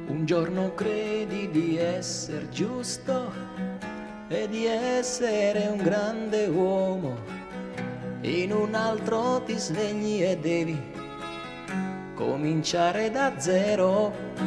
Un giorno credi di essere giusto e di essere un grande uomo, in un altro ti svegli e devi cominciare da zero.